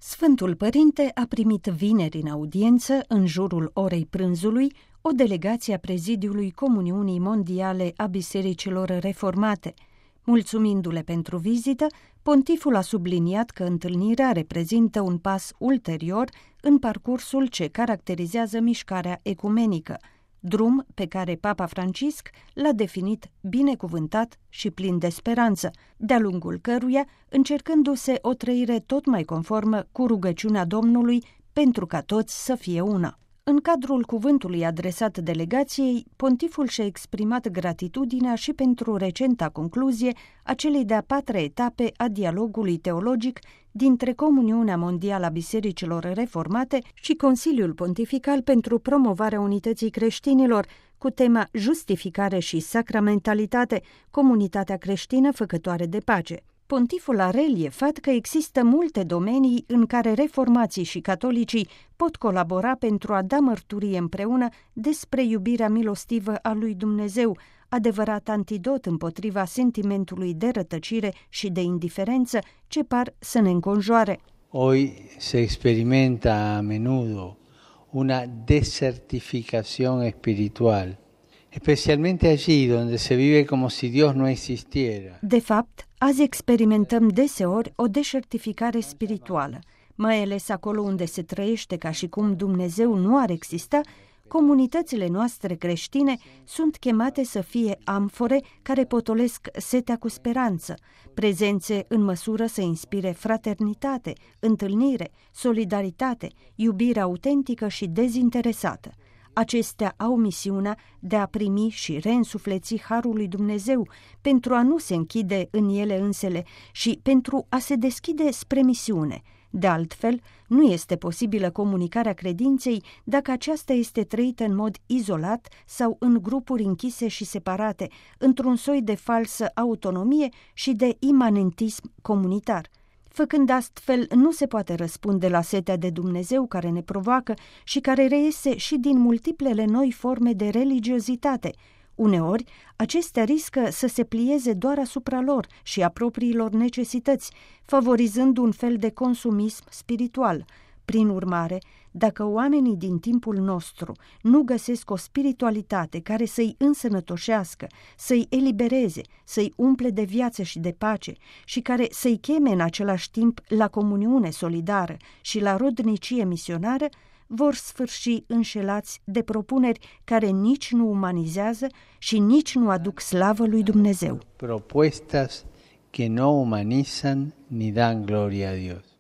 Sfântul Părinte a primit vineri în audiență, în jurul orei prânzului, o delegație a Prezidiului Comuniunii Mondiale a Bisericilor Reformate. Mulțumindu-le pentru vizită, pontiful a subliniat că întâlnirea reprezintă un pas ulterior în parcursul ce caracterizează mișcarea ecumenică, drum pe care Papa Francisc l-a definit binecuvântat și plin de speranță, de-a lungul căruia încercându-se o trăire tot mai conformă cu rugăciunea Domnului pentru ca toți să fie una. În cadrul cuvântului adresat delegației, pontiful și-a exprimat gratitudinea și pentru recenta concluzie a celei de-a patra etape a dialogului teologic dintre Comuniunea Mondială a Bisericilor Reformate și Consiliul Pontifical pentru promovarea unității creștinilor, cu tema Justificare și sacramentalitate, comunitatea creștină făcătoare de pace. Pontiful a reliefat că există multe domenii în care reformații și catolicii pot colabora pentru a da mărturie împreună despre iubirea milostivă a lui Dumnezeu, adevărat antidot împotriva sentimentului de rătăcire și de indiferență ce par să ne înconjoare. Hoy se experimenta a menudo una desertificación espiritual, especialmente allí donde se vive como si Dios no existiera. De fapt, azi experimentăm deseori o deșertificare spirituală, mai ales acolo unde se trăiește ca și cum Dumnezeu nu ar exista. Comunitățile noastre creștine sunt chemate să fie amfore care potolesc setea cu speranță, prezențe în măsură să inspire fraternitate, întâlnire, solidaritate, iubire autentică și dezinteresată. Acestea au misiunea de a primi și reînsufleți harul lui Dumnezeu pentru a nu se închide în ele însele și pentru a se deschide spre misiune. De altfel, nu este posibilă comunicarea credinței dacă aceasta este trăită în mod izolat sau în grupuri închise și separate, într-un soi de falsă autonomie și de imanentism comunitar. Făcând astfel, nu se poate răspunde la setea de Dumnezeu care ne provoacă și care reiese și din multiplele noi forme de religiozitate. Uneori, acestea riscă să se plieze doar asupra lor și a propriilor necesități, favorizând un fel de consumism spiritual. Prin urmare, dacă oamenii din timpul nostru nu găsesc o spiritualitate care să-i însănătoșească, să-i elibereze, să-i umple de viață și de pace și care să-i cheme în același timp la comuniune solidară și la rodnicie misionară, vor sfârși înșelați de propuneri care nici nu umanizează și nici nu aduc slavă lui Dumnezeu. Propuestas que no humanizan ni dan gloria a Dios.